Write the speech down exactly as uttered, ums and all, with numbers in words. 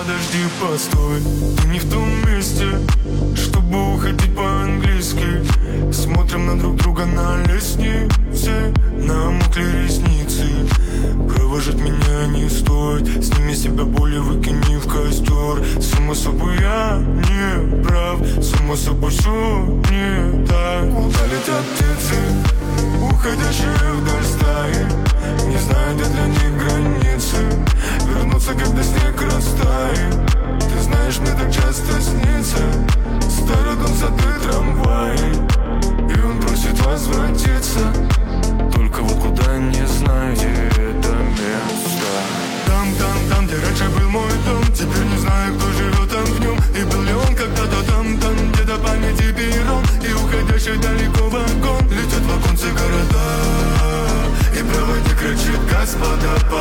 подожди, постой. Ты не в том месте, чтобы уходить по-английски. Смотрим на друг друга на лестнице, намокли ресницы. Провожать меня не стоит, сними с себя боль и выкини в костер. Само собой я не прав, само собой все не так. Куда летят птицы, уходящие вдаль стаи? Не знаю, где для них границы. Вернуться, когда снег растает. Ты знаешь, мне так часто снится старый дом, сады, трамваи. И он просит возвратиться, только вот куда не знаю, где это место. Там, там, там, где раньше был мой дом. Теперь не знаю, кто живет там в нем. И был ли он когда-то там, там, где-то памяти перрон. И уходящий далеко вагон. Летят в оконце города, и проводник кричит: господа,